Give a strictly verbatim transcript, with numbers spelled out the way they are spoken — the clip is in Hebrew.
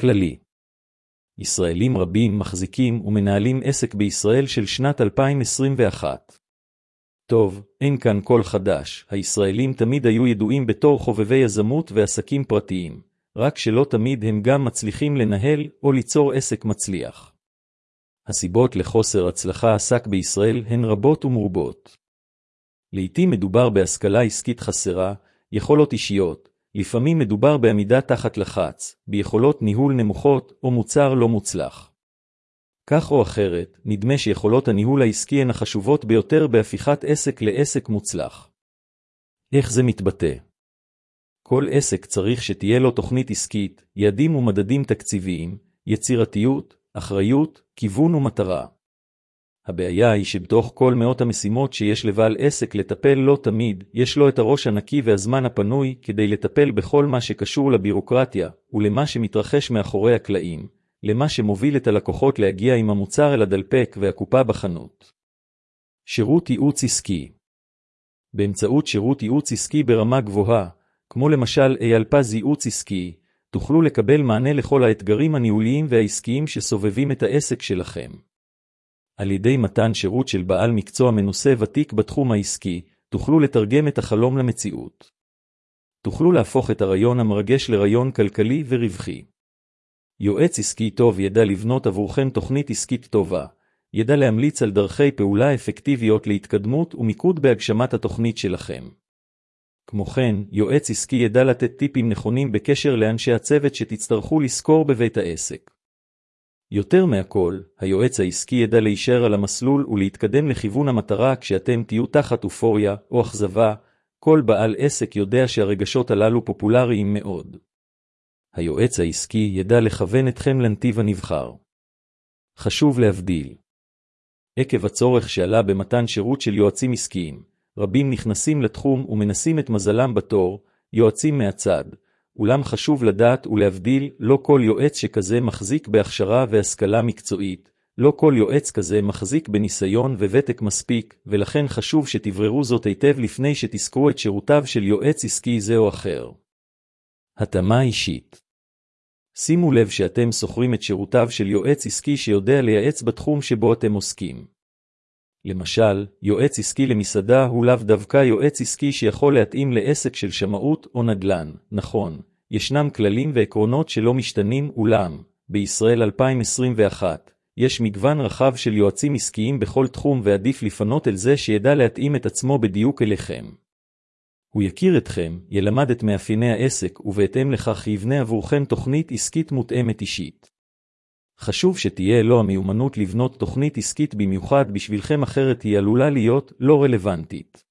כללי. ישראלים רבים מחזיקים ומנהלים עסק בישראל של שנת אלפיים עשרים ואחת. טוב, אין כאן כל חדש, הישראלים תמיד היו ידועים בתור חובבי יזמות ועסקים פרטיים, רק שלא תמיד הם גם מצליחים לנהל או ליצור עסק מצליח. הסיבות לחוסר הצלחה עסק בישראל הן רבות ומרובות. לעתים מדובר בהשכלה עסקית חסרה, יכולות אישיות, לפעמים מדובר בעמידה תחת לחץ, ביכולות ניהול נמוכות או מוצר לא מוצלח. כך או אחרת, נדמה שיכולות הניהול העסקי הן החשובות ביותר בהפיכת עסק לעסק מוצלח. איך זה מתבטא? כל עסק צריך שתהיה לו תוכנית עסקית, יעדים ומדדים תקציביים, יצירתיות, אחריות, כיוון ומטרה. הבעיה היא שבתוך כל מאות המשימות שיש לבעל עסק לטפל לא תמיד, יש לו את הראש הנקי והזמן הפנוי כדי לטפל בכל מה שקשור לבירוקרטיה, ולמה שמתרחש מאחורי הקלעים, למה שמוביל את הלקוחות להגיע עם המוצר אל הדלפק והקופה בחנות. שירות ייעוץ עסקי. באמצעות שירות ייעוץ עסקי ברמה גבוהה, כמו למשל אייל פז ייעוץ עסקי, תוכלו לקבל מענה לכל האתגרים הניהוליים והעסקיים שסובבים את העסק שלכם. על ידי מתן שירות של בעל מקצוע מנוסה ותיק בתחום העסקי, תוכלו לתרגם את החלום למציאות. תוכלו להפוך את הרעיון המרגש לרעיון כלכלי ורווחי. יועץ עסקי טוב ידע לבנות עבורכם תוכנית עסקית טובה, ידע להמליץ על דרכי פעולה אפקטיביות להתקדמות ומיקוד בהגשמת התוכנית שלכם. כמו כן, יועץ עסקי ידע לתת טיפים נכונים בקשר לאנשי הצוות שתצטרכו לזכור בבית העסק. יותר מהכל, היועץ העסקי ידע להישאר על המסלול ולהתקדם לכיוון המטרה כשאתם תהיו תחת אופוריה או אכזבה. כל בעל עסק יודע שהרגשות הללו פופולריים מאוד. היועץ העסקי ידע לכוון אתכם לנתיב הנבחר. חשוב להבדיל. עקב הצורך שעלה במתן שירות של יועצים עסקיים, רבים נכנסים לתחום ומנסים את מזלם בתור, יועצים מהצד. אולם חשוב לדעת ולהבדיל, לא כל יועץ שכזה מחזיק בהכשרה והשכלה מקצועית, לא כל יועץ כזה מחזיק בניסיון וותק מספיק, ולכן חשוב שתבררו זאת היטב לפני שתזכרו את שירותיו של יועץ עסקי זה או אחר. התאמה אישית. שימו לב שאתם שוכרים את שירותיו של יועץ עסקי שיודע לייעץ בתחום שבו אתם עוסקים. למשל, יועץ עסקי למסעדה הוא לאו דווקא יועץ עסקי שיכול להתאים לעסק של שמאות או נדל"ן. נכון, ישנם כללים ועקרונות שלא משתנים, אולם, בישראל אלפיים עשרים ואחת, יש מגוון רחב של יועצים עסקיים בכל תחום ועדיף לפנות אל זה שידע להתאים את עצמו בדיוק אליכם. הוא יכיר אתכם, ילמד את מאפייני העסק ובהתאם לכך יבנה עבורכם תוכנית עסקית מותאמת אישית. חשוב שתהיה לו המיומנות לבנות תוכנית עסקית במיוחד בשבילכם, אחרת היא עלולה להיות לא רלוונטית.